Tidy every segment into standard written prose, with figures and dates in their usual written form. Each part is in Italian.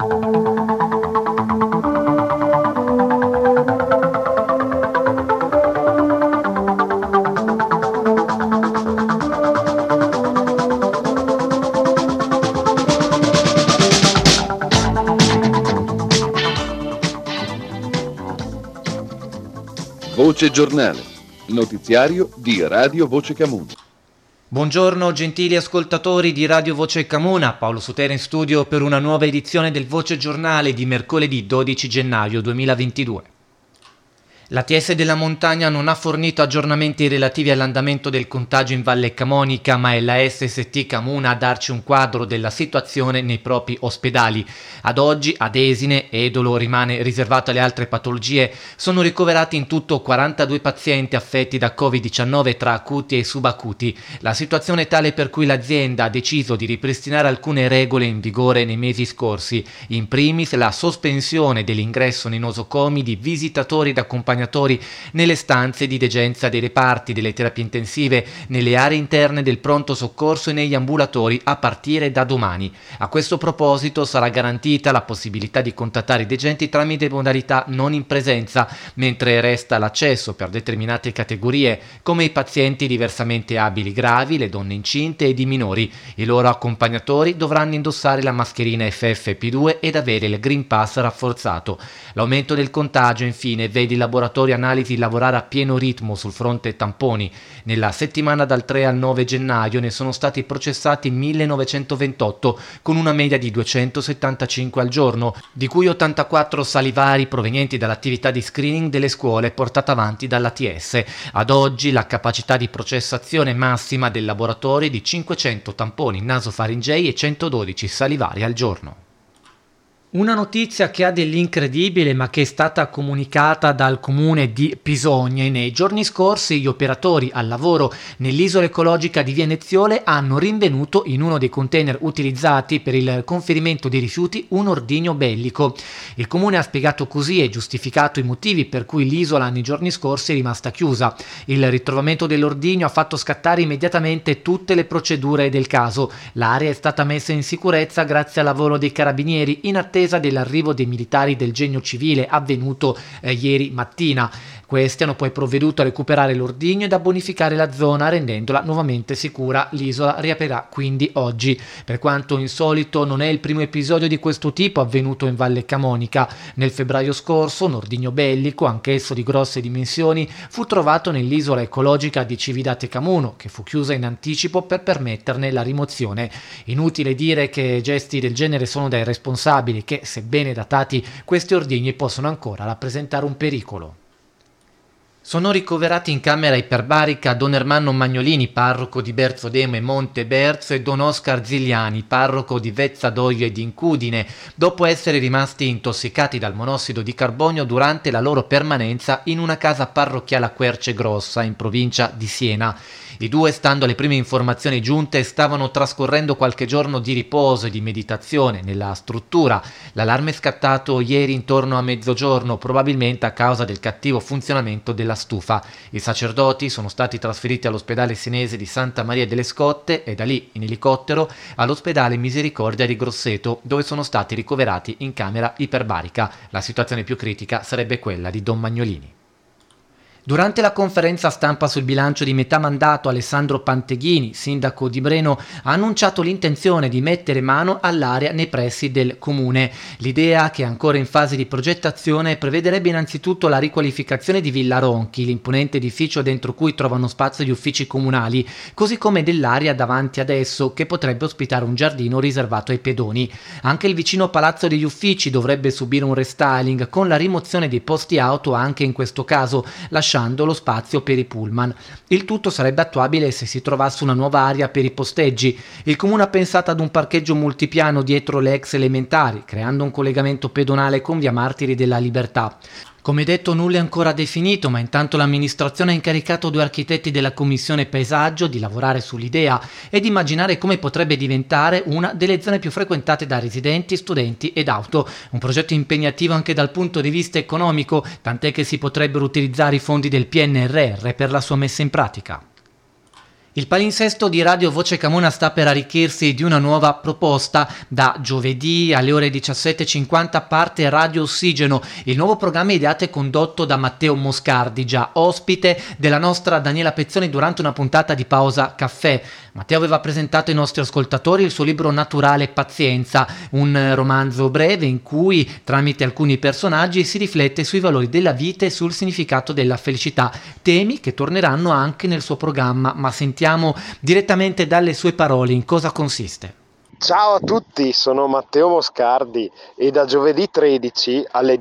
Voce Giornale, notiziario di Radio Voce Camuna. Buongiorno gentili ascoltatori di Radio Voce Camuna, Paolo Sotera in studio per una nuova edizione del Voce Giornale di mercoledì 12 gennaio 2022. L'ATS della Montagna non ha fornito aggiornamenti relativi all'andamento del contagio in Valle Camonica, ma è la SST Camuna a darci un quadro della situazione nei propri ospedali. Ad oggi, ad Esine, Edolo rimane riservato alle altre patologie, sono ricoverati in tutto 42 pazienti affetti da Covid-19 tra acuti e subacuti. La situazione è tale per cui l'azienda ha deciso di ripristinare alcune regole in vigore nei mesi scorsi, in primis la sospensione dell'ingresso nei nosocomi di visitatori ed accompagnatori nelle stanze di degenza dei reparti, delle terapie intensive, nelle aree interne del pronto soccorso e negli ambulatori a partire da domani. A questo proposito sarà garantita la possibilità di contattare i degenti tramite modalità non in presenza, mentre resta l'accesso per determinate categorie come i pazienti diversamente abili gravi, le donne incinte ed i minori. I loro accompagnatori dovranno indossare la mascherina FFP2 ed avere il Green Pass rafforzato. L'aumento del contagio infine vede i laboratori analisi lavorare a pieno ritmo sul fronte tamponi. Nella settimana dal 3 al 9 gennaio ne sono stati processati 1928 con una media di 275 al giorno, di cui 84 salivari provenienti dall'attività di screening delle scuole portata avanti dall'ATS. Ad oggi la capacità di processazione massima del laboratorio è di 500 tamponi nasofaringei e 112 salivari al giorno. Una notizia che ha dell'incredibile ma che è stata comunicata dal comune di Pisogne. Nei giorni scorsi gli operatori al lavoro nell'isola ecologica di Via Neziole hanno rinvenuto in uno dei container utilizzati per il conferimento di rifiuti un ordigno bellico. Il comune ha spiegato così e giustificato i motivi per cui l'isola nei giorni scorsi è rimasta chiusa. Il ritrovamento dell'ordigno ha fatto scattare immediatamente tutte le procedure del caso. L'area è stata messa in sicurezza grazie al lavoro dei carabinieri in attesa dell'arrivo dei militari del Genio Civile avvenuto ieri mattina. Questi hanno poi provveduto a recuperare l'ordigno ed a bonificare la zona rendendola nuovamente sicura. L'isola riaprirà quindi oggi. Per quanto insolito, non è il primo episodio di questo tipo avvenuto in Valle Camonica. Nel febbraio scorso un ordigno bellico, anch'esso di grosse dimensioni, fu trovato nell'isola ecologica di Cividate Camuno, che fu chiusa in anticipo per permetterne la rimozione. Inutile dire che gesti del genere sono dai responsabili che, sebbene datati, questi ordigni possono ancora rappresentare un pericolo. Sono ricoverati in camera iperbarica Don Ermanno Magnolini, parroco di Berzodemo e Monte Berzo, e Don Oscar Zigliani, parroco di Vezzadoio ed Incudine, dopo essere rimasti intossicati dal monossido di carbonio durante la loro permanenza in una casa parrocchiale a Querce Grossa, in provincia di Siena. I due, stando alle prime informazioni giunte, stavano trascorrendo qualche giorno di riposo e di meditazione nella struttura. L'allarme è scattato ieri intorno a mezzogiorno, probabilmente a causa del cattivo funzionamento della stufa. I sacerdoti sono stati trasferiti all'ospedale senese di Santa Maria delle Scotte e da lì in elicottero all'ospedale Misericordia di Grosseto, dove sono stati ricoverati in camera iperbarica. La situazione più critica sarebbe quella di Don Magnolini. Durante la conferenza stampa sul bilancio di metà mandato, Alessandro Panteghini, sindaco di Breno, ha annunciato l'intenzione di mettere mano all'area nei pressi del comune. L'idea, che è ancora in fase di progettazione, prevederebbe innanzitutto la riqualificazione di Villa Ronchi, l'imponente edificio dentro cui trovano spazio gli uffici comunali, così come dell'area davanti ad esso, che potrebbe ospitare un giardino riservato ai pedoni. Anche il vicino Palazzo degli Uffici dovrebbe subire un restyling, con la rimozione dei posti auto anche in questo caso, lasciando lo spazio per i pullman. Il tutto sarebbe attuabile se si trovasse una nuova area per i posteggi. Il comune ha pensato ad un parcheggio multipiano dietro le ex elementari, creando un collegamento pedonale con via Martiri della Libertà. Come detto, nulla è ancora definito, ma intanto l'amministrazione ha incaricato 2 architetti della Commissione Paesaggio di lavorare sull'idea e di immaginare come potrebbe diventare una delle zone più frequentate da residenti, studenti ed auto. Un progetto impegnativo anche dal punto di vista economico, tant'è che si potrebbero utilizzare i fondi del PNRR per la sua messa in pratica. Il palinsesto di Radio Voce Camuna sta per arricchirsi di una nuova proposta. Da giovedì alle ore 17:50 parte Radio Ossigeno, il nuovo programma ideato e condotto da Matteo Moscardi, già ospite della nostra Daniela Pezzoni durante una puntata di Pausa Caffè. Matteo aveva presentato ai nostri ascoltatori il suo libro Naturale Pazienza, un romanzo breve in cui, tramite alcuni personaggi, si riflette sui valori della vita e sul significato della felicità, temi che torneranno anche nel suo programma, ma sentiamo direttamente dalle sue parole in cosa consiste. Ciao a tutti, sono Matteo Moscardi e da giovedì 13 alle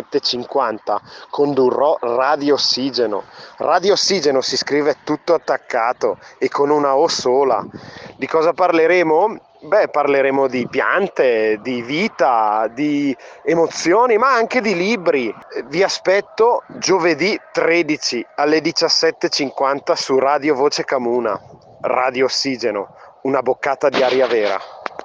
17:50 condurrò Radio Ossigeno. Radio Ossigeno si scrive tutto attaccato e con una O sola. Di cosa parleremo? Parleremo di piante, di vita, di emozioni, ma anche di libri. Vi aspetto giovedì 13 alle 17:50 su Radio Voce Camuna. Radio Ossigeno, una boccata di aria vera.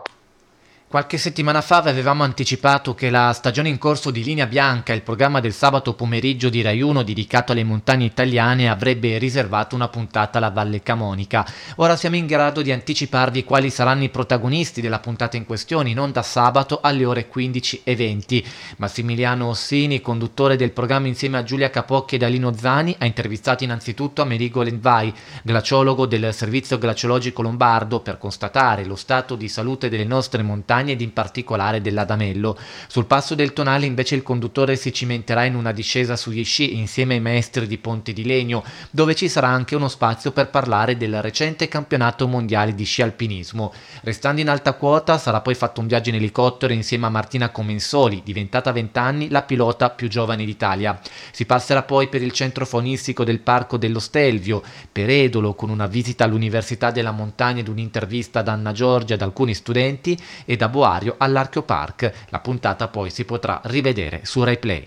Qualche settimana fa vi avevamo anticipato che la stagione in corso di Linea Bianca, il programma del sabato pomeriggio di Rai 1 dedicato alle montagne italiane, avrebbe riservato una puntata alla Valle Camonica. Ora siamo in grado di anticiparvi quali saranno i protagonisti della puntata in questione, in onda sabato alle ore 15:20. Massimiliano Ossini, conduttore del programma insieme a Giulia Capocchi ed Alino Zani, ha intervistato innanzitutto Amerigo Lenvai, glaciologo del Servizio Glaciologico Lombardo, per constatare lo stato di salute delle nostre montagne ed in particolare dell'Adamello. Sul passo del Tonale invece il conduttore si cimenterà in una discesa sugli sci insieme ai maestri di Ponte di Legno, dove ci sarà anche uno spazio per parlare del recente campionato mondiale di sci alpinismo. Restando in alta quota sarà poi fatto un viaggio in elicottero insieme a Martina Comensoli, diventata a 20 anni la pilota più giovane d'Italia. Si passerà poi per il centro faunistico del Parco dello Stelvio, per Edolo con una visita all'Università della Montagna ed un'intervista ad Anna Giorgia ed alcuni studenti, e da Boario all'Archeo Park. La puntata poi si potrà rivedere su Rai Play.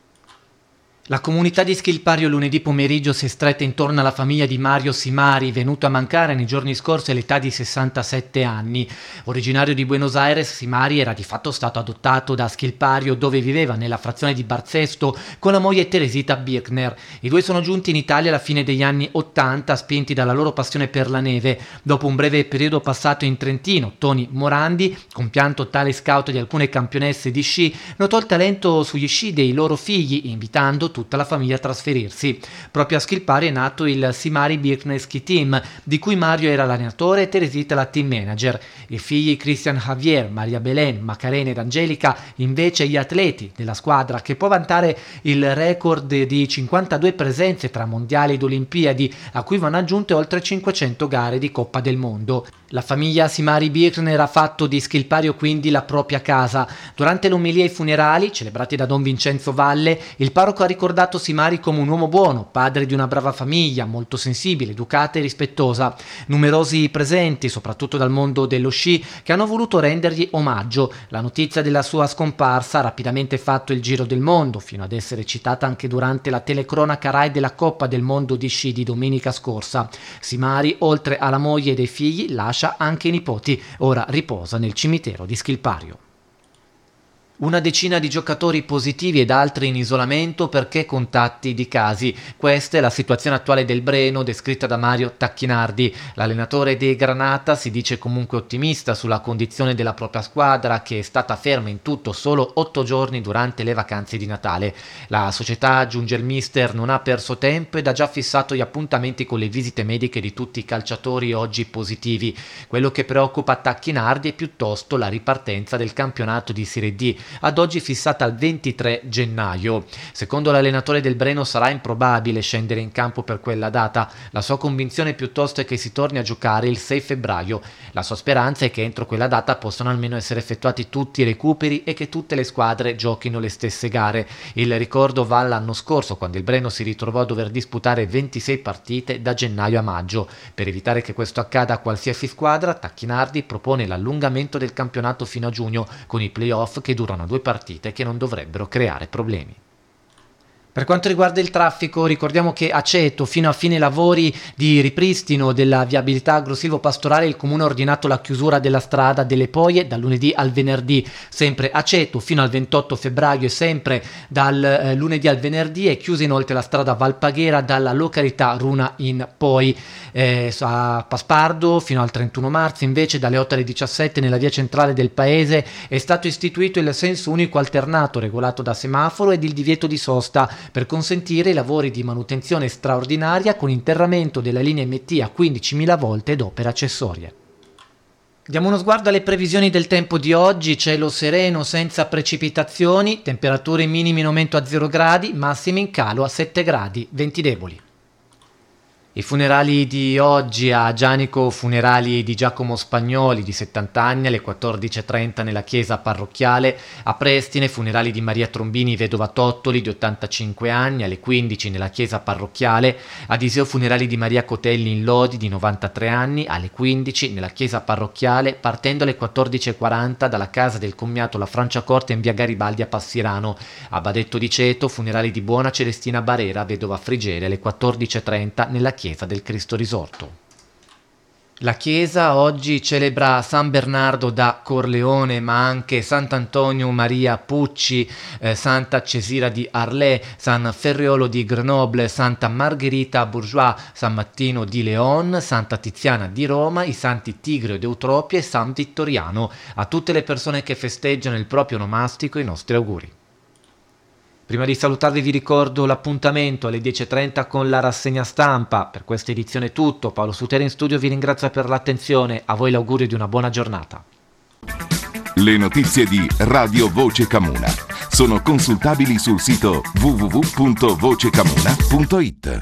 La comunità di Schilpario lunedì pomeriggio si è stretta intorno alla famiglia di Mario Simari, venuto a mancare nei giorni scorsi all'età di 67 anni. Originario di Buenos Aires, Simari era di fatto stato adottato da Schilpario, dove viveva nella frazione di Barzesto con la moglie Teresita Birkner. I due sono giunti in Italia alla fine degli anni 80, spinti dalla loro passione per la neve. Dopo un breve periodo passato in Trentino, Tony Morandi, compianto tale scout di alcune campionesse di sci, notò il talento sugli sci dei loro figli, invitando tutta la famiglia a trasferirsi. Proprio a Schilpari è nato il Simari Birkner Ski Team, di cui Mario era l'allenatore e Teresita la team manager. I figli Christian Javier, Maria Belen, Macarena ed Angelica invece gli atleti della squadra, che può vantare il record di 52 presenze tra mondiali ed olimpiadi, a cui vanno aggiunte oltre 500 gare di Coppa del Mondo. La famiglia Simari Birkner ha fatto di Schilpario quindi la propria casa. Durante l'omelia ai funerali, celebrati da Don Vincenzo Valle, il parroco ha ricordato Simari come un uomo buono, padre di una brava famiglia, molto sensibile, educata e rispettosa. Numerosi presenti, soprattutto dal mondo dello sci, che hanno voluto rendergli omaggio. La notizia della sua scomparsa ha rapidamente fatto il giro del mondo, fino ad essere citata anche durante la telecronaca Rai della Coppa del Mondo di sci di domenica scorsa. Simari, oltre alla moglie e dei figli, lascia anche i nipoti, ora riposa nel cimitero di Schilpario. Una decina di giocatori positivi ed altri in isolamento perché contatti di casi. Questa è la situazione attuale del Breno, descritta da Mario Tacchinardi. L'allenatore dei Granata si dice comunque ottimista sulla condizione della propria squadra, che è stata ferma in tutto solo 8 giorni durante le vacanze di Natale. La società, aggiunge il mister, non ha perso tempo ed ha già fissato gli appuntamenti con le visite mediche di tutti i calciatori oggi positivi. Quello che preoccupa Tacchinardi è piuttosto la ripartenza del campionato di Serie D, ad oggi fissata al 23 gennaio. Secondo l'allenatore del Breno sarà improbabile scendere in campo per quella data. La sua convinzione piuttosto è che si torni a giocare il 6 febbraio. La sua speranza è che entro quella data possano almeno essere effettuati tutti i recuperi e che tutte le squadre giochino le stesse gare. Il ricordo va all'anno scorso, quando il Breno si ritrovò a dover disputare 26 partite da gennaio a maggio. Per evitare che questo accada a qualsiasi squadra, Tacchinardi propone l'allungamento del campionato fino a giugno, con i play-off che durano 2 partite che non dovrebbero creare problemi. Per quanto riguarda il traffico, ricordiamo che a Ceto, fino a fine lavori di ripristino della viabilità agrosilvopastorale, il Comune ha ordinato la chiusura della strada delle Poie dal lunedì al venerdì, sempre a Ceto, fino al 28 febbraio e sempre dal lunedì al venerdì. È chiusa inoltre la strada Valpaghera dalla località Runa in poi. A Paspardo fino al 31 marzo invece dalle 8 alle 17 nella via centrale del paese è stato istituito il senso unico alternato regolato da semaforo ed il divieto di sosta per consentire i lavori di manutenzione straordinaria con interramento della linea MT a 15.000 volte ed opere accessorie. Diamo uno sguardo alle previsioni del tempo di oggi: cielo sereno senza precipitazioni, temperature minime in aumento a 0 gradi, massime in calo a 7 gradi, venti deboli. I funerali di oggi a Gianico, funerali di Giacomo Spagnoli di 70 anni alle 14.30 nella chiesa parrocchiale. A Prestine, funerali di Maria Trombini vedova Tottoli di 85 anni alle 15 nella chiesa parrocchiale. Ad Iseo, funerali di Maria Cotelli in Lodi di 93 anni alle 15 nella chiesa parrocchiale, partendo alle 14.40 dalla casa del commiato La Franciacorta in via Garibaldi a Passirano. A Badetto di Ceto, funerali di Buona Celestina Barera vedova Frigere alle 14.30 nella chiesa del Cristo Risorto. La chiesa oggi celebra San Bernardo da Corleone, ma anche Sant'Antonio Maria Pucci, Santa Cesira di Arles, San Ferriolo di Grenoble, Santa Margherita Bourgeois, San Martino di Leon, Santa Tiziana di Roma, i santi Tigre ed Eutropia e San Vittoriano. A tutte le persone che festeggiano il proprio onomastico i nostri auguri. Prima di salutarvi vi ricordo l'appuntamento alle 10.30 con la rassegna stampa. Per questa edizione è tutto. Paolo Sutera in studio vi ringrazia per l'attenzione. A voi l'augurio di una buona giornata. Le notizie di Radio Voce Camuna sono consultabili sul sito www.vocecamuna.it.